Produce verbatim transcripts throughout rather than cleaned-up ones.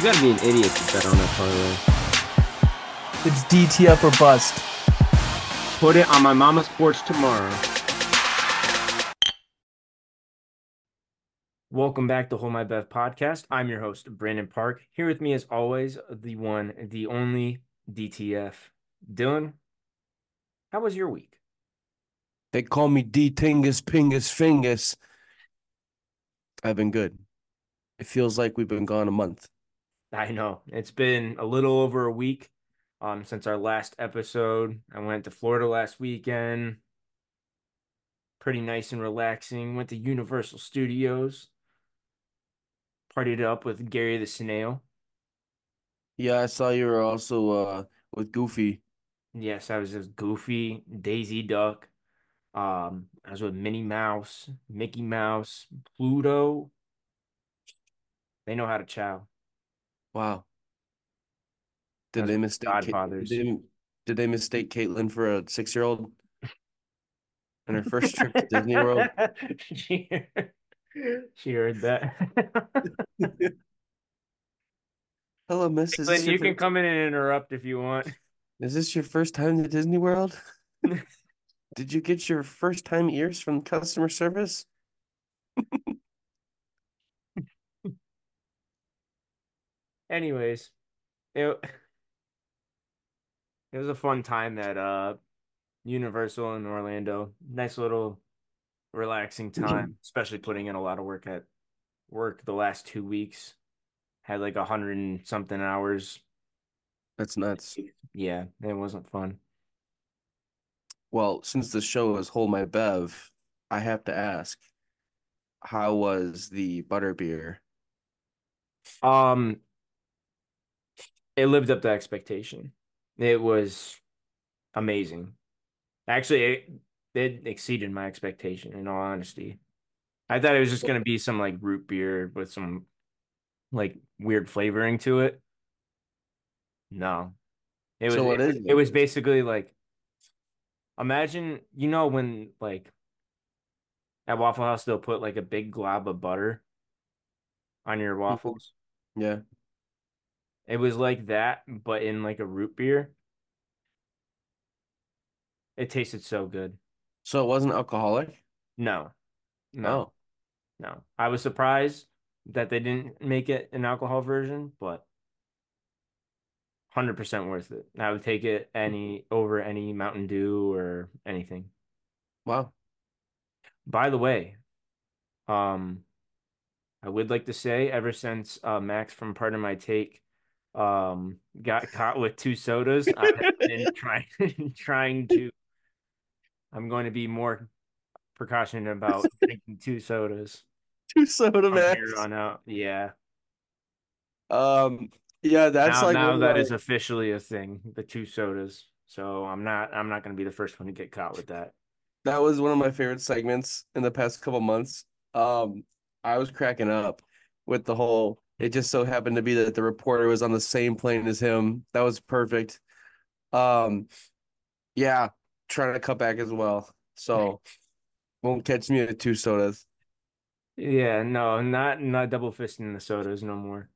gotta be an idiot to bet on that parlay. It's D T F or bust. Put it on my mama's porch tomorrow. Welcome back to Hold My Bev podcast. I'm your host, Brandon Park. Here with me, as always, the one, the only D T F. Dylan, how was your week? They call me D Tingus Pingus Fingus. I've been good. It feels like we've been gone a month. I know it's been a little over a week um, since our last episode. I went to Florida last weekend. Pretty nice and relaxing. Went to Universal Studios. Partied up with Gary the Snail. Yeah, I saw you were also uh with Goofy. Yes, I was just Goofy, Daisy Duck. Um, I was with Minnie Mouse, Mickey Mouse, Pluto. They know how to chow. Wow. I Did was they with mistake Ka- did Godfathers. they, did they mistake Caitlin for a six-year-old on her first trip to Disney World? She, she heard that. Hello, miss. Is this Glenn, your you can first come in and interrupt if you want. is this your first time to Disney World? Did you get your first time ears from customer service? Anyways, it, it was a fun time at uh Universal in Orlando. Nice little relaxing time, especially putting in a lot of work at work the last two weeks. Had like a hundred and something hours. That's nuts. Yeah, it wasn't fun. Well, since the show is Hold My Bev, I have to ask, how was the butterbeer? Um, it lived up to expectation. It was amazing. Actually, it, it exceeded my expectation, in all honesty. I thought it was just gonna be some like root beer with some like weird flavoring to it. No. It was So it, what is it it? was basically like imagine, you know, when like at Waffle House they'll put like a big glob of butter on your Mhm. waffles. Yeah. It was like that, but in like a root beer. It tasted so good. So it wasn't alcoholic? No, no, Oh, no. I was surprised that they didn't make it an alcohol version, but one hundred percent worth it. I would take it any over any Mountain Dew or anything. wow. By the way, um, I would like to say ever since uh, Max from Pardon My Take um got caught with two sodas, I have been trying trying to I'm going to be more precautionate about drinking two sodas Two soda from here max. on out. Yeah. Um, yeah, that's Now like one now of that my is officially a thing, the two sodas. So I'm not I'm not going to be the first one to get caught with that. that was one of my favorite segments in the past couple months. Um, I was cracking up with the whole, it just so happened to be that the reporter was on the same plane as him. That was perfect. Um, yeah, trying to cut back as well. So won't catch me at two sodas. Yeah, no, not not double fisting the sodas no more.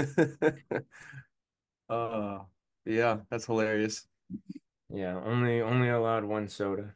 Uh, yeah, that's hilarious. Yeah, only only allowed one soda.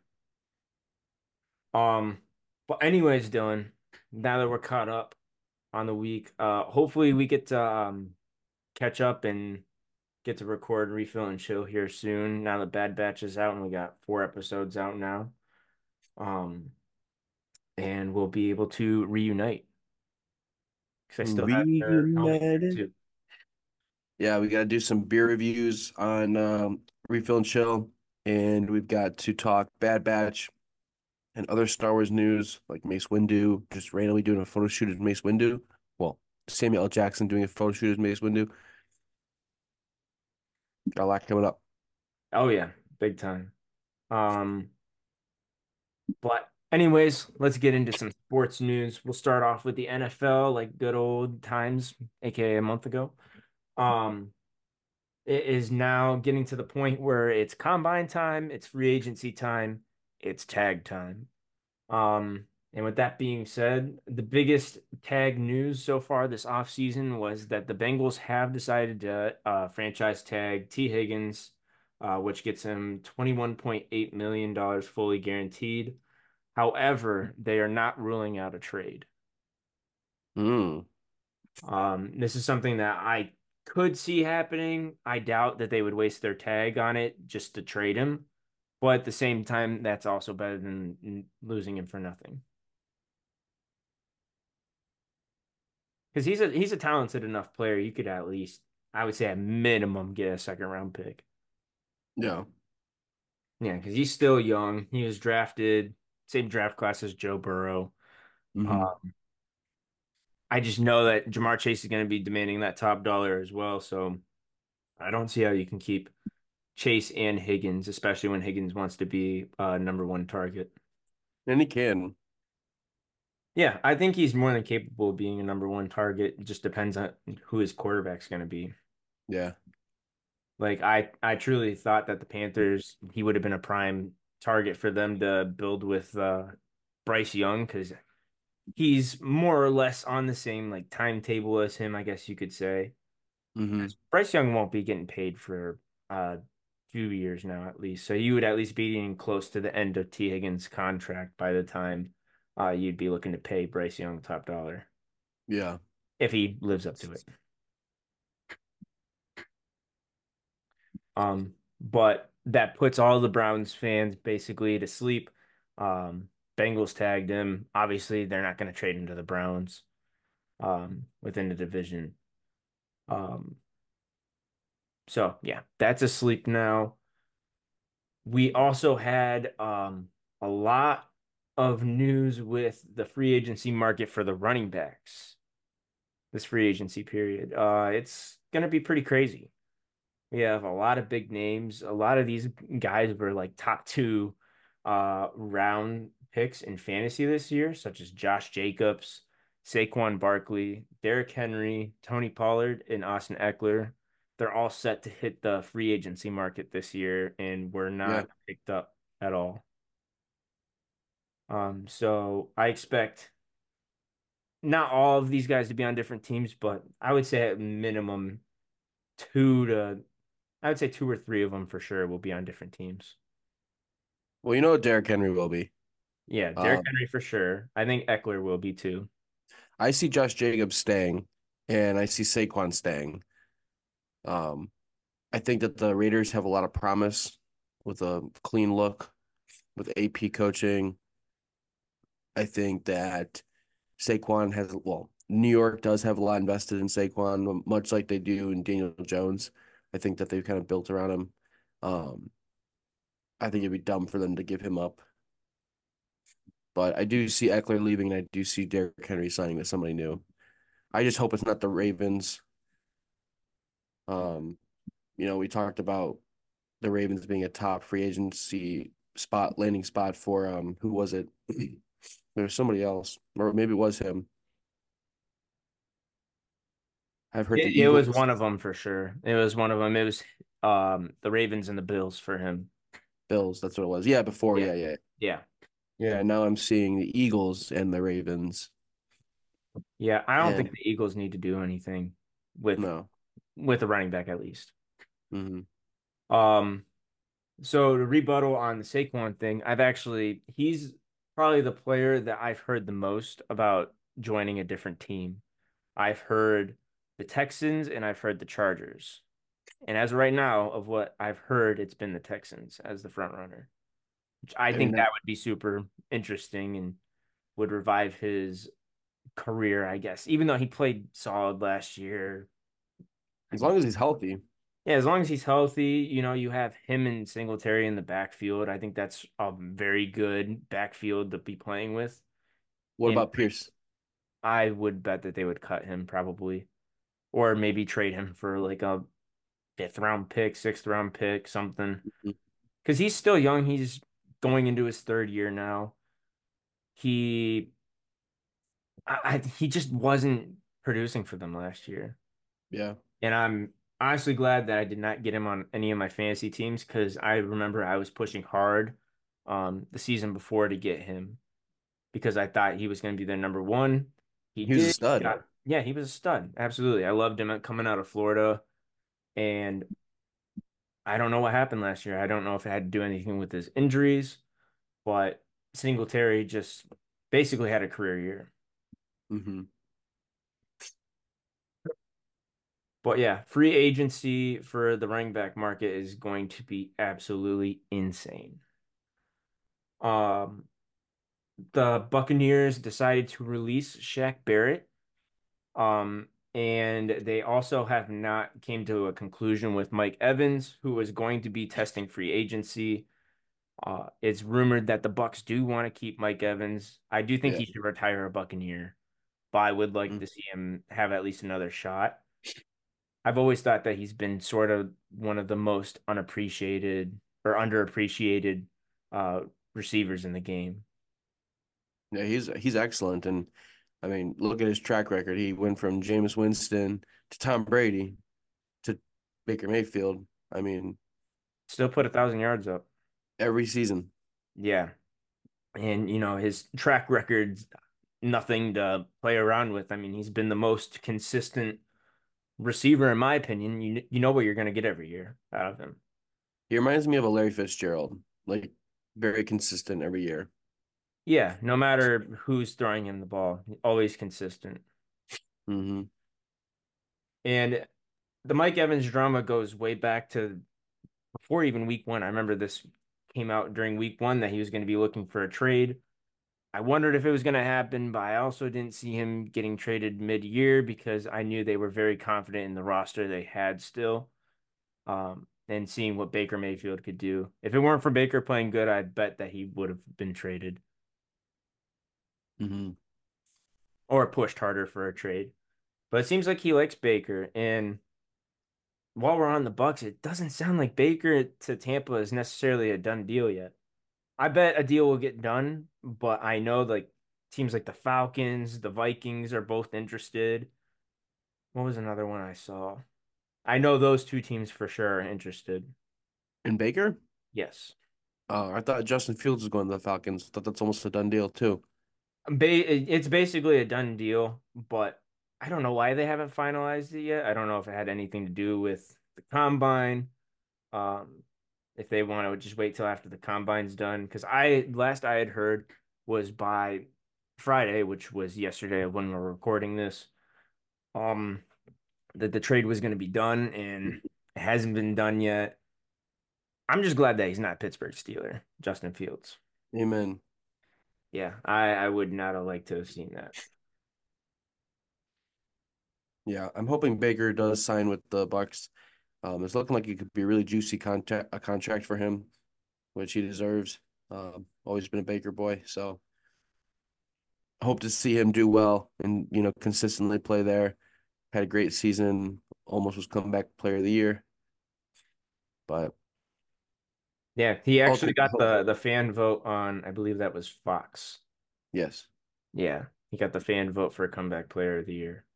Um, but anyways, Dylan, now that we're caught up on the week, uh, hopefully we get to um catch up and get to record, refill, and chill here soon. Now the Bad Batch is out and we got four episodes out now. Um, and we'll be able to reunite because I still have their helmet here Reunited. too. Yeah, we got to do some beer reviews on um, Refill and Chill, and we've got to talk Bad Batch and other Star Wars news like Mace Windu, just randomly doing a photo shoot as Mace Windu. Well, Samuel L. Jackson doing a photo shoot as Mace Windu. Got a lot coming up. Oh yeah, big time. Um, but anyways, let's get into some sports news. We'll start off with the N F L, like good old times, aka a month ago. Um, it is now getting to the point where it's combine time, it's free agency time, it's tag time. Um, And with that being said, the biggest tag news so far this offseason was that the Bengals have decided to uh, franchise tag T. Higgins, uh, which gets him twenty-one point eight million dollars fully guaranteed. However, they are not ruling out a trade. Hmm. Um, this is something that I could see happening. I doubt that they would waste their tag on it just to trade him. But at the same time, that's also better than losing him for nothing. Because he's a he's a talented enough player. You could at least, I would say, at minimum, get a second round pick. Yeah. Yeah, because he's still young. He was drafted same draft class as Joe Burrow. Hmm. Um, I just know that Jamar Chase is going to be demanding that top dollar as well. So I don't see how you can keep Chase and Higgins, especially when Higgins wants to be uh, number one target. And he can. Yeah, I think he's more than capable of being a number one target. It just depends on who his quarterback's going to be. Yeah. Like I, I truly thought that the Panthers, he would have been a prime target for them to build with uh, Bryce Young because he's more or less on the same like timetable as him, I guess you could say. Hmm. 'Cause Bryce Young won't be getting paid for a few years now at least, so you would at least be getting close to the end of T. Higgins' contract by the time uh, you'd be looking to pay Bryce Young top dollar Yeah. if he lives up to it. Um, but that puts all the Browns fans basically to sleep. Um, Bengals tagged him. Obviously, they're not going to trade him to the Browns um, within the division. Um, so yeah, that's asleep now. We also had um, a lot of news with the free agency market for the running backs this free agency period. Uh, it's going to be pretty crazy. We have a lot of big names. A lot of these guys were like top two uh round picks in fantasy this year, such as Josh Jacobs, Saquon Barkley, Derrick Henry, Tony Pollard, and Austin Eckler. They're all set to hit the free agency market this year and were Yeah. not picked up at all. Um, so I expect not all of these guys to be on different teams, but I would say at minimum two to I would say two or three of them for sure will be on different teams. Well, you know what Derrick Henry will be. Yeah, Derrick Um, Henry for sure. I think Eckler will be too. I see Josh Jacobs staying, and I see Saquon staying. Um, I think that the Raiders have a lot of promise with a clean look, with A P coaching. I think that Saquon has, well, New York does have a lot invested in Saquon, much like they do in Daniel Jones. I think that they've kind of built around him. Um, I think it'd be dumb for them to give him up. But I do see Eckler leaving, and I do see Derrick Henry signing with somebody new. I just hope it's not the Ravens. Um, you know, we talked about the Ravens being a top free agency spot, landing spot for um, who was it? There was somebody else, or maybe it was him. I've heard the It, it was Eagles, one of them for sure. It was one of them. It was um the Ravens and the Bills for him. Bills. That's what it was. Yeah, before. Yeah. Yeah, yeah, Yeah. yeah. Now I'm seeing the Eagles and the Ravens. Yeah, I don't think And the Eagles need to do anything with no. with a running back at least. Hmm. Um so to rebuttal on the Saquon thing, I've actually he's probably the player that I've heard the most about joining a different team. I've heard the Texans and I've heard the Chargers. And as of right now, of what I've heard, it's been the Texans as the front runner, which I I mean, think that, that would be super interesting and would revive his career, I guess. Even though he played solid last year. I as mean, long as he's healthy. yeah, as long as he's healthy, you know, you have him and Singletary in the backfield. I think that's a very good backfield to be playing with. What And about Pierce? I would bet that they would cut him probably, or maybe trade him for like a fifth round pick, sixth round pick, something. Because he's still young. He's going into his third year now. He, I, I, he just wasn't producing for them last year, Yeah. and I'm honestly glad that I did not get him on any of my fantasy teams because I remember I was pushing hard, um, the season before to get him because I thought he was going to be their number one. He He was a did. stud. Got, yeah, he was a stud. Absolutely. I loved him coming out of Florida. And I don't know what happened last year. I don't know if it had to do anything with his injuries, but Singletary just basically had a career year. Hmm. But yeah, free agency for the running back market is going to be absolutely insane. Um, the Buccaneers decided to release Shaq Barrett. Um, and they also have not came to a conclusion with Mike Evans, who is going to be testing free agency. Uh, it's rumored that the Bucks do want to keep Mike Evans. I do think Yeah. he should retire a Buccaneer, but I would like Mhm. to see him have at least another shot. I've always thought that he's been sort of one of the most unappreciated or underappreciated uh, receivers in the game. Yeah, he's he's excellent. And I mean, look at his track record. He went from Jameis Winston to Tom Brady to Baker Mayfield. I mean, Still put a thousand yards up. every season. Yeah. And, you know, his track record's nothing to play around with. I mean, he's been the most consistent receiver, in my opinion. You, you know what you're going to get every year out of him. He reminds me of a Larry Fitzgerald, like very consistent every year. Yeah, no matter who's throwing him the ball, always consistent. Hmm. And the Mike Evans drama goes way back to before even week one. I remember this came out during week one that he was going to be looking for a trade. I wondered if it was going to happen, but I also didn't see him getting traded mid-year because I knew they were very confident in the roster they had still. Um, and seeing what Baker Mayfield could do. If it weren't for Baker playing good, I bet that he would have been traded Hmm. or pushed harder for a trade. But it seems like he likes Baker. And while we're on the Bucks, it doesn't sound like Baker to Tampa is necessarily a done deal yet. I bet a deal will get done, but I know like teams like the Falcons, the Vikings are both interested. What was another one I saw? I know those two teams for sure are interested. And Baker? Yes. Uh, I thought Justin Fields was going to the Falcons. I thought that's almost a done deal too. Ba it's basically a done deal, but I don't know why they haven't finalized it yet. I don't know if it had anything to do with the combine. Um, if they want to just wait till after the combine's done. Because I last I had heard was by Friday, which was yesterday when we're recording this, um, that the trade was going to be done and it hasn't been done yet. I'm just glad that he's not Pittsburgh Steeler, Justin Fields. Amen. Yeah, I, I would not have liked to have seen that. Yeah, I'm hoping Baker does sign with the Bucks. Um, it's looking like it could be a really juicy contract, a contract for him, which he deserves. Um, always been a Baker boy, so hope to see him do well and you know consistently play there. Had a great season, almost was comeback player of the year, but Yeah, he actually ultimately, got the the fan vote on, I believe that was Fox. yes. Yeah, he got the fan vote for comeback player of the year.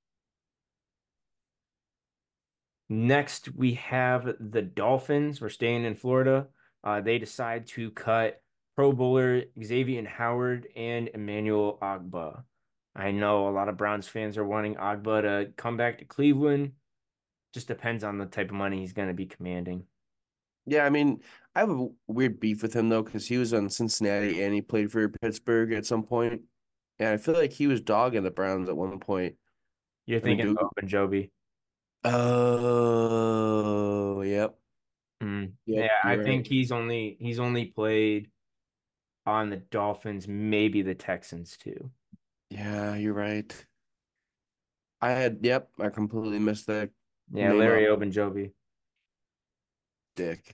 Next, we have the Dolphins. We're staying in Florida. Uh, they decide to cut Pro Bowler Xavier Howard and Emmanuel Ogbah. I know a lot of Browns fans are wanting Ogbah to come back to Cleveland. Just depends on the type of money he's going to be commanding. Yeah, I mean, I have a weird beef with him though because he was on Cincinnati and he played for Pittsburgh at some point, and I feel like he was dogging the Browns at one point. You're I mean, thinking dude. of Ogunjobi. Oh, yep, Mm. yep, Yeah, I you're right. think he's only he's only played on the Dolphins, maybe the Texans too. Yeah, you're right. I had, yep, I completely missed that Yeah, name Larry up. Ogunjobi. Dick.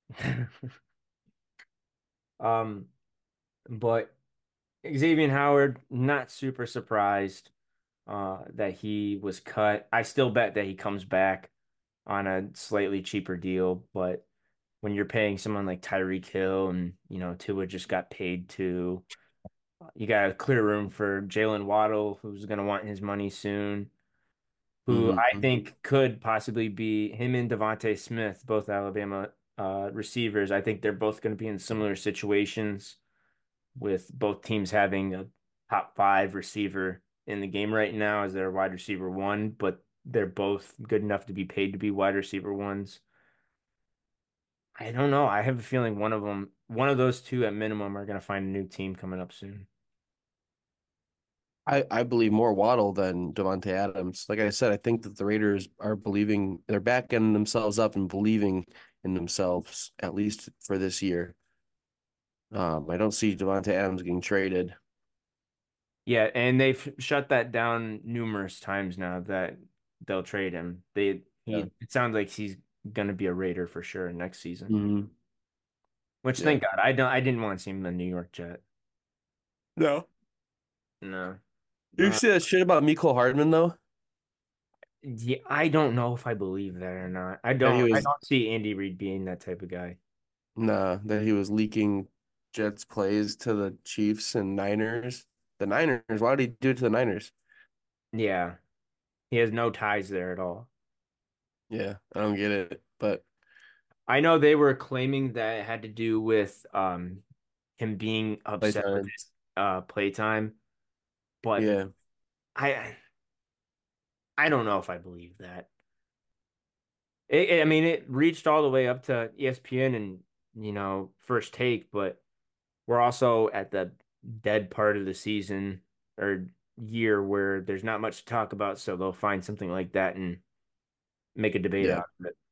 Um, but Xavier Howard, not super surprised uh that he was cut. I still bet that he comes back on a slightly cheaper deal, but when you're paying someone like Tyreek Hill and you know Tua just got paid to, you got a clear room for Jalen Waddle, who's gonna want his money soon, who I Hmm. think could possibly be him and Devontae Smith, both Alabama uh receivers. I think they're both gonna be in similar situations. with both teams having a top five receiver in the game right now as their wide receiver one, but they're both good enough to be paid to be wide receiver ones. I don't know. I have a feeling one of them, one of those two at minimum, are going to find a new team coming up soon. I, I believe more Waddle than Devontae Adams. Like I said, I think that the Raiders are believing they're backing themselves up and believing in themselves, at least for this year. Um, I don't see Devontae Adams getting traded. Yeah, and they've shut that down numerous times now that they'll trade him. They Yeah. he it sounds like he's gonna be a Raider for sure next season. Mm-hmm. Which Yeah. thank God. I don't I didn't want to see him in the New York Jet. No. No. You Uh, see that shit about Mecole Hardman though? yeah, I don't know if I believe that or not. I That he don't I was don't see Andy Reid being that type of guy. nah, that he was leaking Jets plays to the Chiefs and Niners. The Niners, why would he do it to the Niners? Yeah. He has no ties there at all. Yeah, I don't get it. But I know they were claiming that it had to do with um him being upset with playtime. his uh playtime, but Yeah. I I don't know if I believe that. It, it- I mean, it reached all the way up to E S P N and, you know, First Take, but we're also at the dead part of the season or year where there's not much to talk about, so they'll find something like that and make a debate Yeah. out of it.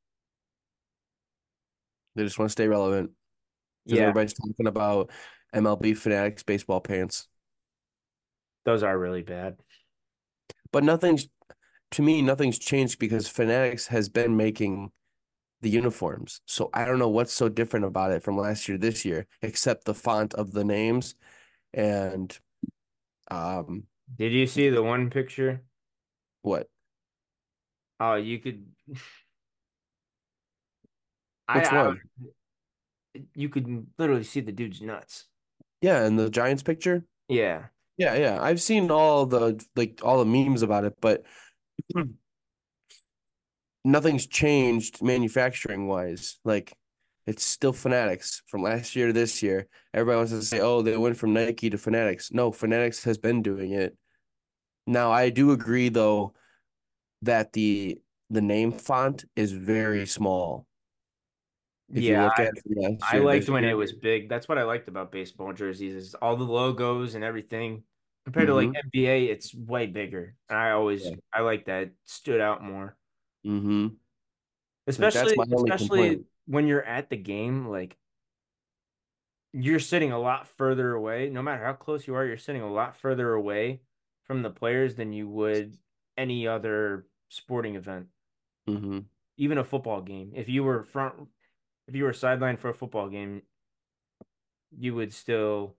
They just want to stay relevant because Yeah, everybody's talking about M L B Fanatics baseball pants. those are really bad. But nothing's to me, nothing's changed because Fanatics has been making the uniforms. So I don't know what's so different about it from last year to this year, except the font of the names and um Did you see the one picture? what? Oh, you could I, Which I one? you could literally see the dude's nuts. Yeah, in the Giants picture? Yeah. Yeah, yeah. I've seen all the like all the memes about it, but nothing's changed manufacturing wise. Like it's still Fanatics from last year to this year. Everybody wants to say, "Oh, they went from Nike to Fanatics." No, Fanatics has been doing it. Now, I do agree though that the the name font is very small. If you Yeah, look at it from last I year to liked this when it year. was big. That's what I liked about baseball jerseys is all the logos and everything. Compared to like Mm-hmm. N B A, it's way bigger. And I always Yeah. I like that it stood out more. Mm-hmm. Like that's Especially my only especially complaint. when you're at the game, like you're sitting a lot further away. No matter how close you are, you're sitting a lot further away from the players than you would any other sporting event, Mm-hmm. even a football game. If you were front if you were sidelined for a football game, you would still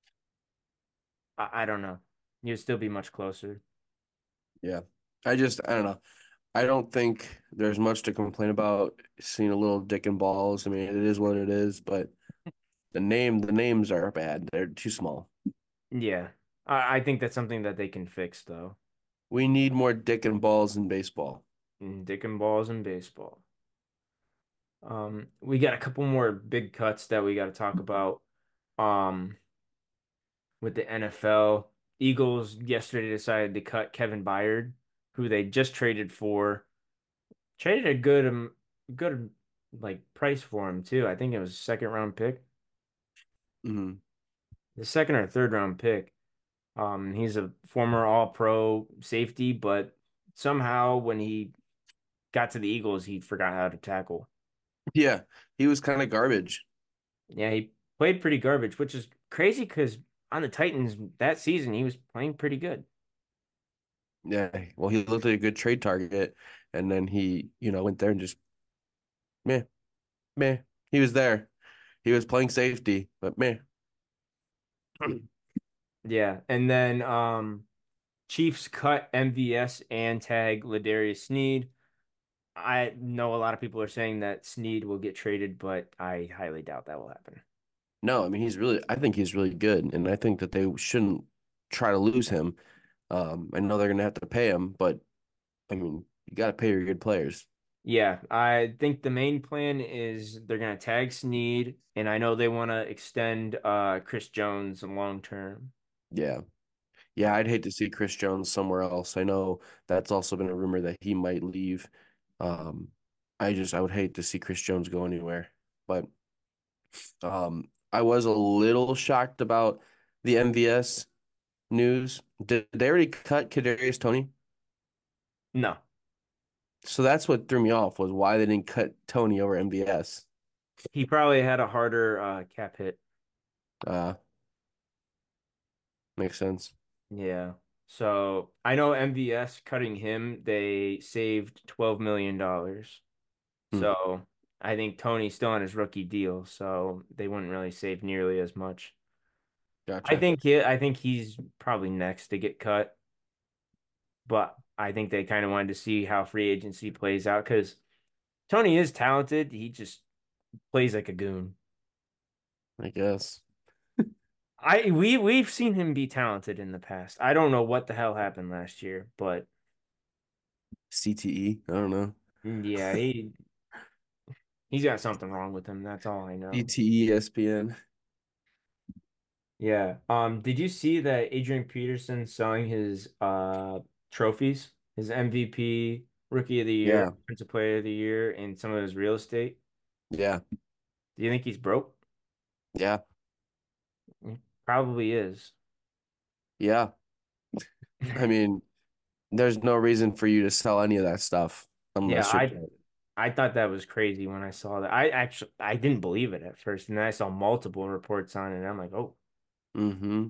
I, I don't know. You'd still be much closer. Yeah. I just I don't know. I don't think there's much to complain about seeing a little dick and balls. I mean, it is what it is, but the name the names are bad. They're too small. Yeah. I, I think that's something that they can fix though. We need more dick and balls in baseball. Mm, Dick and balls in baseball. Um, we got a couple more big cuts that we got to talk about. Um, with the N F L, Eagles yesterday decided to cut Kevin Byard, who they just traded for. Traded a good um, good like price for him too. I think it was a second round pick. Mm-hmm. The second or third round pick. Um, he's a former All-Pro safety, but somehow when he got to the Eagles, he forgot how to tackle. Yeah, he was kind of garbage. Yeah, he played pretty garbage, which is crazy because on the Titans that season he was playing pretty good. Yeah, well, he looked like a good trade target, and then he, you know, went there and just meh, meh. He was there. He was playing safety, but meh. Yeah, and then um, Chiefs cut M V S and tag Ladarius Sneed. I know a lot of people are saying that Sneed will get traded, but I highly doubt that will happen. No, I mean he's really. I think he's really good, and I think that they shouldn't try to lose him. Um, I know they're gonna have to pay him, but I mean you got to pay your good players. Yeah, I think the main plan is they're gonna tag Snead, and I know they want to extend uh Chris Jones long term. Yeah. Yeah, I'd hate to see Chris Jones somewhere else. I know that's also been a rumor that he might leave. Um, I just I would hate to see Chris Jones go anywhere. But um, I was a little shocked about the M V S news. Did they already cut Kadarius Toney? No, So that's what threw me off was why they didn't cut Tony over M V S. he probably had a harder uh cap hit. Uh, makes sense. Yeah. So I know M V S cutting him, they saved twelve million dollars. Hmm, So I think Tony's still on his rookie deal, so they wouldn't really save nearly as much. I gotcha. think he, I think he's probably next to get cut, but I think they kind of wanted to see how free agency plays out because Tony is talented. He just plays like a goon. I guess. I we we've seen him be talented in the past. I don't know what the hell happened last year, but C T E. I don't know. yeah, he he's got something wrong with him. That's all I know. C T E S P N. Yeah. Um, did you see that Adrian Peterson selling his uh trophies, his M V P, Rookie of the Year, Yeah. Defensive Player of the Year, and some of his real estate? Yeah. Do you think he's broke? Yeah. He probably is. Yeah. I mean, there's no reason for you to sell any of that stuff Yeah, unless you're I I thought that was crazy when I saw that. I actually I didn't believe it at first, and then I saw multiple reports on it, and I'm like, oh, mm-hmm.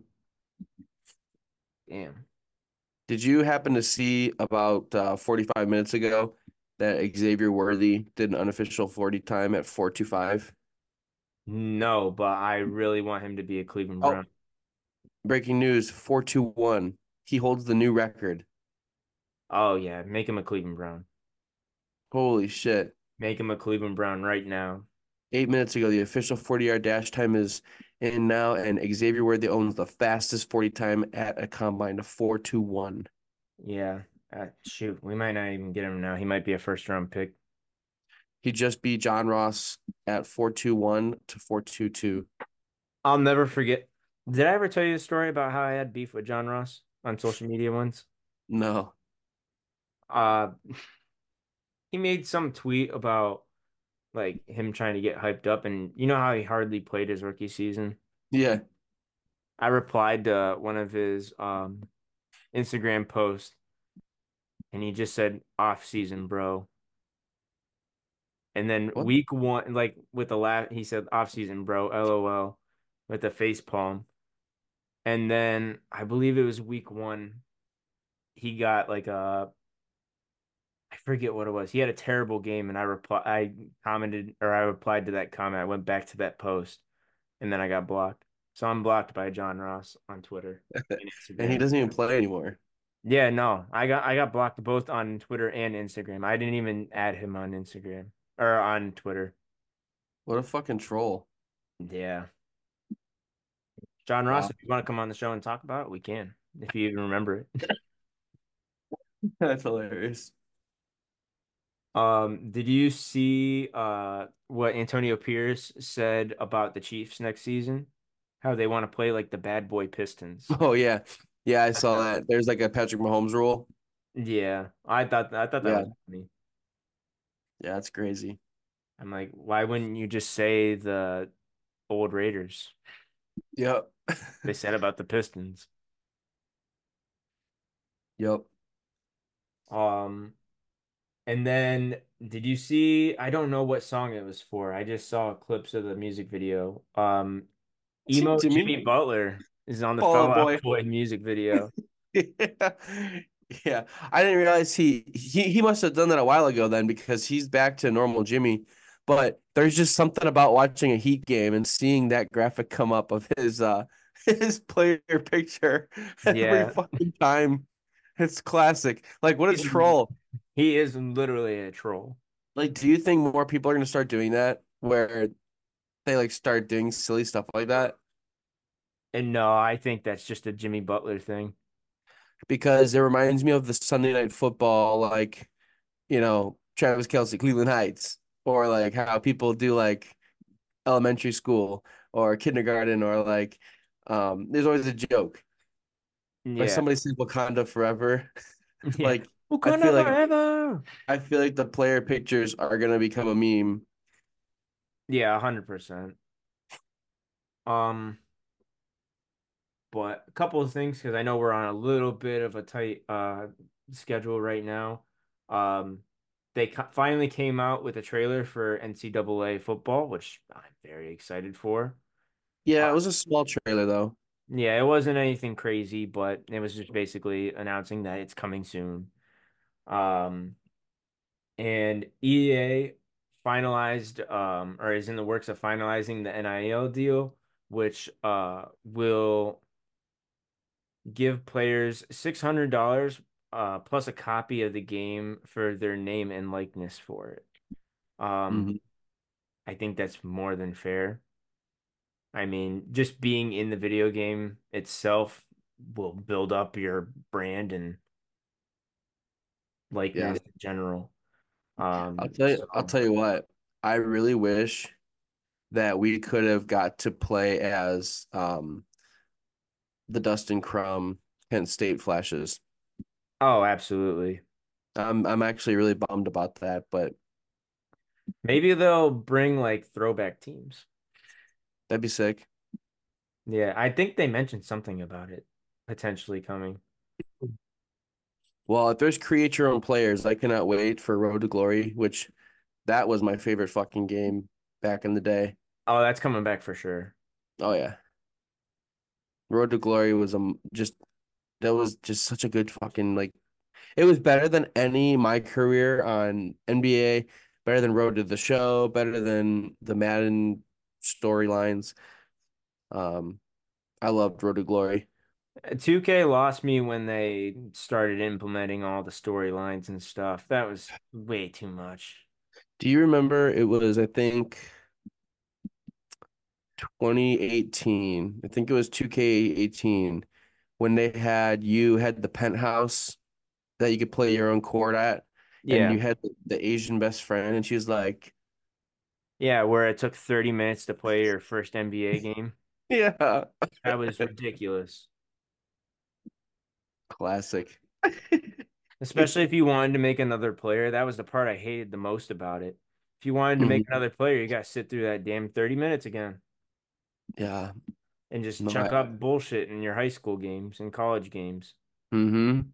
damn. Did you happen to see about uh, forty-five minutes ago that Xavier Worthy did an unofficial forty time at four two five? No, but I really want him to be a Cleveland Oh, Brown. breaking news, four two one. He holds the new record. Oh yeah, make him a Cleveland Brown. Holy shit. Make him a Cleveland Brown right now. Eight minutes ago, the official forty-yard dash time is in now, and Xavier Worthy owns the fastest forty time at a combine of four two one. Yeah. Uh, shoot, we might not even get him now. He might be a first round pick. He just beat John Ross at four two one to four two two. I'll never forget. Did I ever tell you the story about how I had beef with John Ross on social media once? No. Uh, he made some tweet about like him trying to get hyped up, and you know how he hardly played his rookie season. Yeah. I replied to one of his um Instagram posts, and he just said off season, bro. And then What? week one, like with the last, he said off season, bro, LOL, with the face palm. And then I believe it was week one, he got like a, I forget what it was. He had a terrible game, and I reply, I commented or I replied to that comment. I went back to that post, and then I got blocked. So I'm blocked by John Ross on Twitter and And he Instagram. doesn't even play anymore. Yeah, no, I got I got blocked both on Twitter and Instagram. I didn't even add him on Instagram or on Twitter. What a fucking troll. Yeah. John Ross, Wow. if you want to come on the show and talk about it, we can, if you even remember it. That's hilarious. Um, did you see uh what Antonio Pierce said about the Chiefs next season? How they want to play like the bad boy Pistons. Oh yeah. Yeah, I saw that. There's like a Patrick Mahomes rule. Yeah, I thought I thought that Yeah. was funny. Yeah, that's crazy. I'm like, why wouldn't you just say the old Raiders? Yep. They said about the Pistons. Yep. Um, and then did you see? I don't know what song it was for. I just saw clips of the music video. Um, Emo Jimmy Jimmy Butler is on the Fall Fell Out Out Boy. Boy music video. Yeah. Yeah. I didn't realize he he he must have done that a while ago then because he's back to normal Jimmy. But there's just something about watching a Heat game and seeing that graphic come up of his uh his player picture every Yeah, fucking time. It's classic. Like what a he's troll. he is literally a troll. Like, do you think more people are gonna start doing that where they like start doing silly stuff like that? And no, I think that's just a Jimmy Butler thing. Because it reminds me of the Sunday night football, like, you know. Travis Kelce, Cleveland Heights, or like how people do like elementary school or kindergarten, or like um, there's always a joke. Like Yeah. somebody said Wakanda forever. Yeah. Like I Wakanda feel like forever. I feel like the player pictures are gonna become a meme. Yeah, one hundred percent. Um, but a couple of things because I know we're on a little bit of a tight uh schedule right now. Um, they ca- finally came out with a trailer for N C double A football, which I'm very excited for. Uh, Yeah, it was a small trailer though. yeah, it wasn't anything crazy, but it was just basically announcing that it's coming soon. Um, and E A finalized um or is in the works of finalizing the N I L deal, which uh will give players six hundred dollars uh plus a copy of the game for their name and likeness for it. Um, Hmm. I think that's more than fair. I mean, just being in the video game itself will build up your brand and Yeah, likeness in general. I'll Um, tell you. I'll so tell you what. I really wish that we could have got to play as um the Dustin Crum Kent State Flashes. oh, absolutely. I'm I'm actually really bummed about that, but Maybe they'll bring like throwback teams. that'd be sick. Yeah, I think they mentioned something about it potentially coming. Well, if there's create your own players, I cannot wait for Road to Glory, which that was my favorite fucking game back in the day. Oh, that's coming back for sure. Oh yeah. Road to Glory was um just that was just such a good fucking like it was better than any my career on N B A, better than Road to the Show, better than the Madden storylines. Um, I loved Road to Glory. two K lost me when they started implementing all the storylines and stuff. That was way too much. Do you remember it was I think twenty eighteen. I think it was two K eighteen when they had you had the penthouse that you could play your own court at, and Yeah. you had the Asian best friend, and she's like, Yeah, where it took thirty minutes to play your first N B A game. yeah, That was ridiculous. classic. Especially if you wanted to make another player. That was the part I hated the most about it. If you wanted to make Mhm. another player, you got to sit through that damn thirty minutes again Yeah, and just no, chuck I, up bullshit in your high school games and college games. mm-hmm.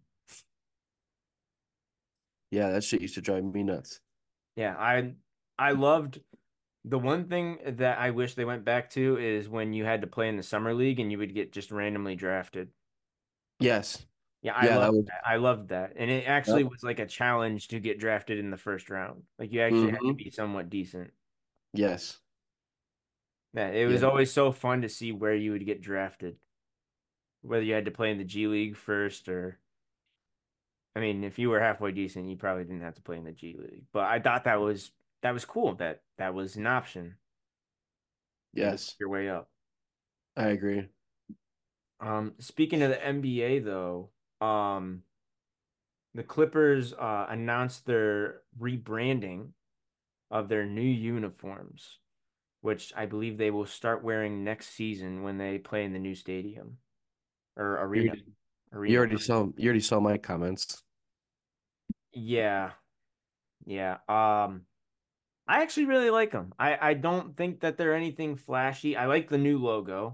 Yeah, that shit used to drive me nuts. Yeah, I I loved the one thing that I wish they went back to is when you had to play in the summer league and you would get just randomly drafted. Yes, Yeah, I yeah, that loved was. that. I loved that. And it actually Yep. was like a challenge to get drafted in the first round. Like you actually had to Mm-hmm. be somewhat decent. Yes, Yeah, it was yeah, always so fun to see where you would get drafted, whether you had to play in the G League first or I mean, if you were halfway decent, you probably didn't have to play in the G League. But I thought that was that was cool that that was an option. You could work yes, your way up. I agree. Um, speaking of the N B A though, um, the Clippers uh announced their rebranding of their new uniforms, which I believe they will start wearing next season when they play in the new stadium or You arena. already, you Arena. already saw, you already saw my comments. Yeah, yeah. Um, I actually really like them. I I don't think that they're anything flashy. I like the new logo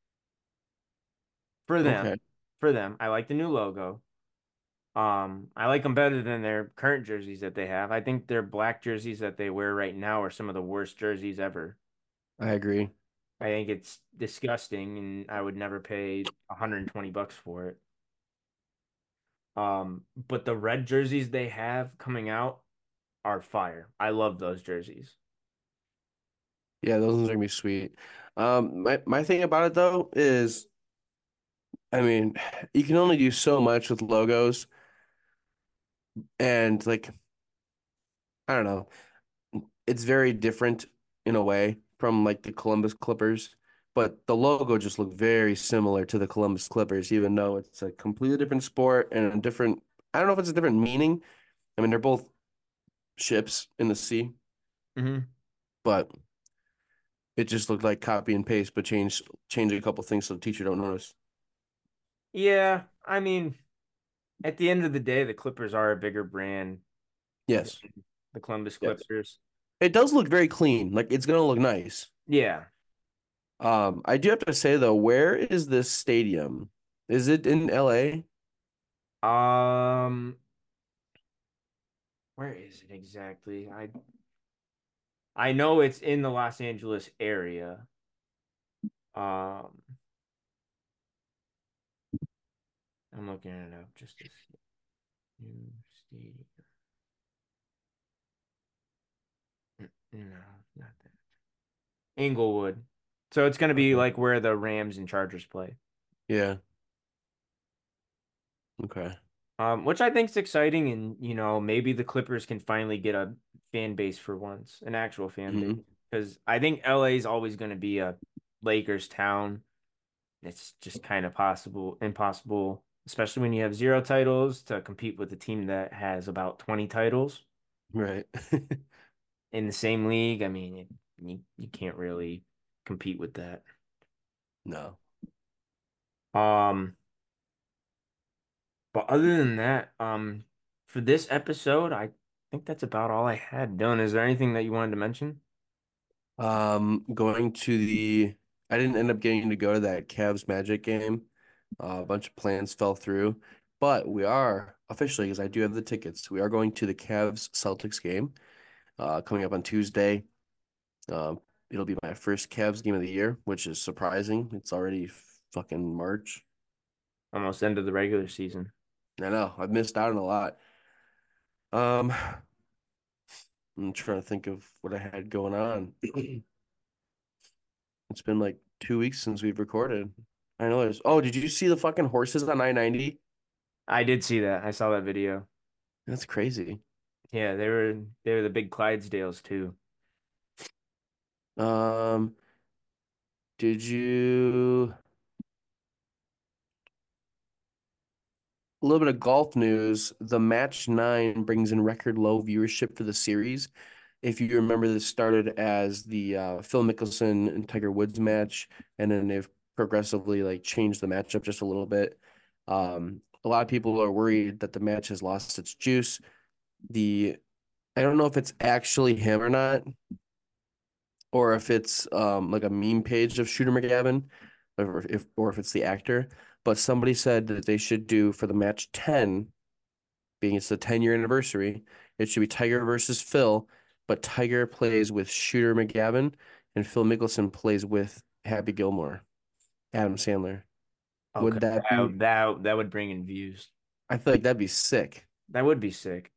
for them. Okay, For them, I like the new logo. Um, I like them better than their current jerseys that they have. I think their black jerseys that they wear right now are some of the worst jerseys ever. I agree. I think it's disgusting, and I would never pay one hundred twenty bucks for it. Um, but the red jerseys they have coming out are fire. I love those jerseys. Yeah, those ones are gonna be sweet. Um, my my thing about it though is, I mean, you can only do so much with logos, and like, I don't know, it's very different in a way from like the Columbus Clippers, but the logo just looked very similar to the Columbus Clippers, even though it's a completely different sport and a different, I don't know if it's a different meaning. I mean, they're both ships in the sea, Hmm. but it just looked like copy and paste, but change change a couple things so the teacher don't notice. Yeah, I mean, at the end of the day, the Clippers are a bigger brand than Yes, the Columbus yes. Clippers. It does look very clean. Like it's gonna look nice. Yeah. Um, I do have to say though, where is this stadium? Is it in L A? Um, where is it exactly? I I know it's in the Los Angeles area. Um, I'm looking it up just to see. New stadium. Mm, No, not that. Inglewood. So it's going to be Okay. like where the Rams and Chargers play. Yeah. Okay. Um, which I think is exciting, and you know, maybe the Clippers can finally get a fan base for once, an actual fan base. Hmm. Because I think L A is always going to be a Lakers town. It's just kind of possible, impossible, especially when you have zero titles to compete with a team that has about twenty titles Right. in the same league. I mean, it, you you can't really compete with that. No. Um, but other than that, um, for this episode, I think that's about all I had done. Is there anything that you wanted to mention? Um, going to the I didn't end up getting to go to that Cavs Magic game. Uh, a bunch of plans fell through, but we are officially, because I do have the tickets, we are going to the Cavs Celtics game uh coming up on Tuesday. Um, it'll be my first Cavs game of the year, which is surprising. It's already fucking March. Almost end of the regular season. I know, I've missed out on a lot. Um, I'm trying to think of what I had going on. It's been like two weeks since we've recorded. I know there's. Oh, did you see the fucking horses on I ninety? I did see that. I saw that video. That's crazy. Yeah, they were they were the big Clydesdales too. Um, did you a little bit of golf news? The match nine brings in record low viewership for the series. If you remember, this started as the uh, Phil Mickelson and Tiger Woods match, and then they've progressively like changed the matchup just a little bit. Um, a lot of people are worried that the match has lost its juice. The I don't know if it's actually him or not, or if it's um like a meme page of Shooter McGavin, or if or if it's the actor. But somebody said that they should do for the match ten, being it's the ten year anniversary, it should be Tiger versus Phil, but Tiger plays with Shooter McGavin and Phil Mickelson plays with Happy Gilmore, Adam Sandler. Okay, Would that be? that that, that would bring in views. I feel like that'd be sick. That would be sick.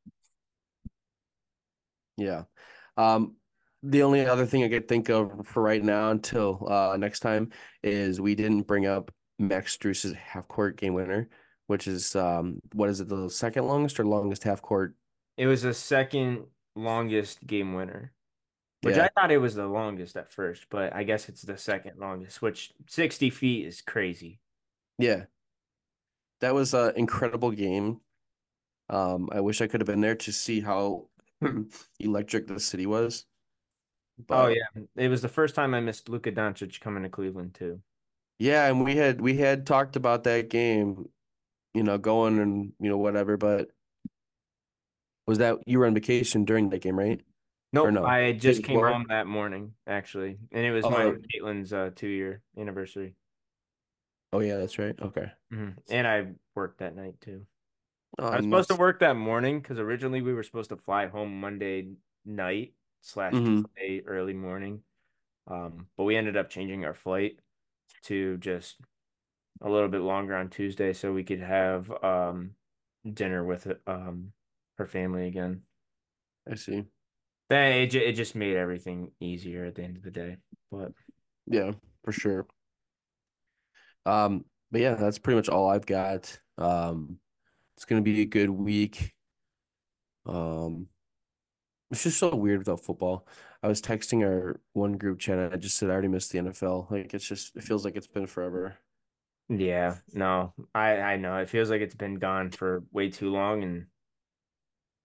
Yeah. Um, the only other thing I could think of for right now until uh next time is we didn't bring up Max Struess's half court game winner, which is um what is it, the second longest or longest half court? It was the second longest game winner, which I Yeah. thought it was the longest at first, but I guess it's the second longest, which sixty feet is crazy. Yeah. That was an incredible game. Um, I wish I could have been there to see how electric the city was, Oh but yeah, it was the first time I missed Luka Doncic coming to Cleveland too. yeah, and we had we had talked about that game, you know, going and you know whatever, but was that you were on vacation during that game, right? Or Nope, no? I Day just came before? home that morning actually, and it was mine Oh, and Caitlin's uh, two year anniversary. oh yeah, that's right. Okay. Hmm. And I worked that night too. I Oh, was supposed to nuts. work that morning because originally we were supposed to fly home Monday night slash Hmm. Tuesday early morning. Um, but we ended up changing our flight to just a little bit longer on Tuesday so we could have um dinner with um her family again. I see. Then it, ju- it just made everything easier at the end of the day. But Yeah, for sure. Um, but yeah, that's pretty much all I've got. Um, it's gonna be a good week. Um, it's just so weird without football. I was texting our one group chat and I just said I already missed the N F L. Like it's just it feels like it's been forever. yeah, no, I I know it feels like it's been gone for way too long, and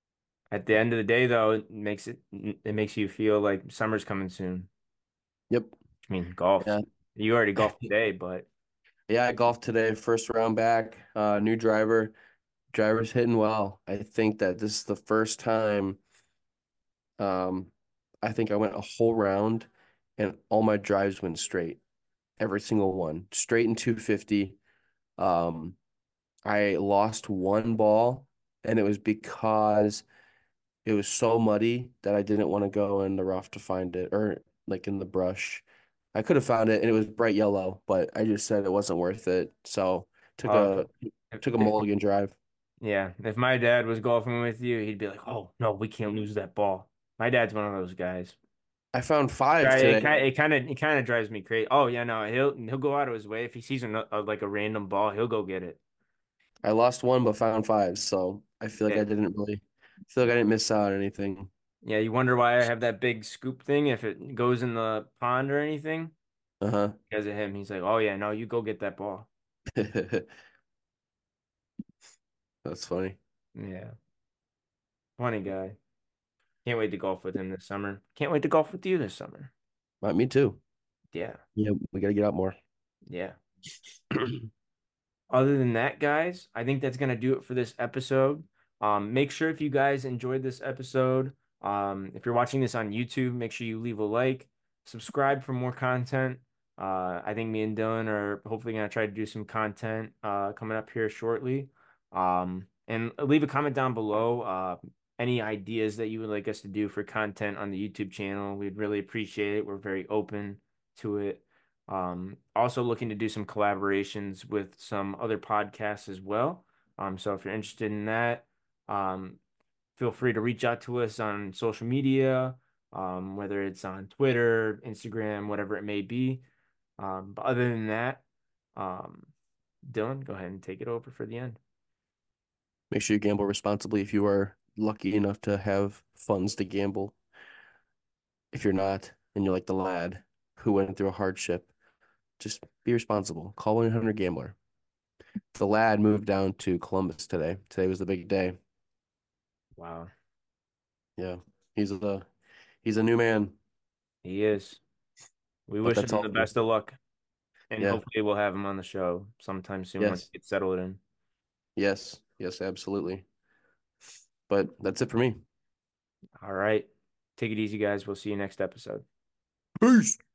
At the end of the day, though, it makes it it makes you feel like summer's coming soon. Yep. I mean, golf. Yeah. You already golfed today, but Yeah, I golfed today, first round back, uh, new driver. Driver's hitting well. I think that this is the first time um I think I went a whole round and all my drives went straight. Every single one. Straight in two fifty. Um I lost one ball and it was because it was so muddy that I didn't want to go in the rough to find it or like in the brush. I could have found it and it was bright yellow, but I just said it wasn't worth it. So took uh, a if, took a if mulligan drive. yeah, if my dad was golfing with you, he'd be like, "Oh no, we can't lose that ball." My dad's one of those guys. I found five Right, it today. kind it kind of it kind of drives me crazy. Oh yeah, no, he'll he'll go out of his way if he sees a, a, like a random ball, he'll go get it. I lost one but found five, so I feel like Yeah, I didn't really feel like I didn't miss out on anything. yeah. You wonder why I have that big scoop thing if it goes in the pond or anything Uh-huh. because of him. He's like, "Oh yeah, no, you go get that ball." That's funny. Yeah, funny guy. Can't wait to golf with him this summer. Can't wait to golf with you this summer. Uh, me too. Yeah, Yeah, we gotta get out more. yeah. Other than that, guys, I think that's gonna do it for this episode. Um, make sure if you guys enjoyed this episode, um, if you're watching this on YouTube, make sure you leave a like, subscribe for more content. Uh, I think me and Dylan are hopefully gonna try to do some content uh, coming up here shortly. Um, and leave a comment down below. Uh, any ideas that you would like us to do for content on the YouTube channel. We'd really appreciate it. We're very open to it. Um, also looking to do some collaborations with some other podcasts as well. Um, so if you're interested in that, um, feel free to reach out to us on social media, um, whether it's on Twitter, Instagram, whatever it may be. Um, but other than that, um, Dylan, go ahead and take it over for the end. Make sure you gamble responsibly if you are lucky enough to have funds to gamble. If you're not, and you're like the lad who went through a hardship, just be responsible. Call one eight hundred gambler. The lad moved down to Columbus today. Today was the big day. Wow, Yeah. He's a he's a new man, he is. We but wish that's him the all. best of luck, and Yeah. hopefully we'll have him on the show sometime soon once Yes. he gets settled in. Yes. Yes, absolutely. But that's it for me. All right. Take it easy, guys. We'll see you next episode. Peace.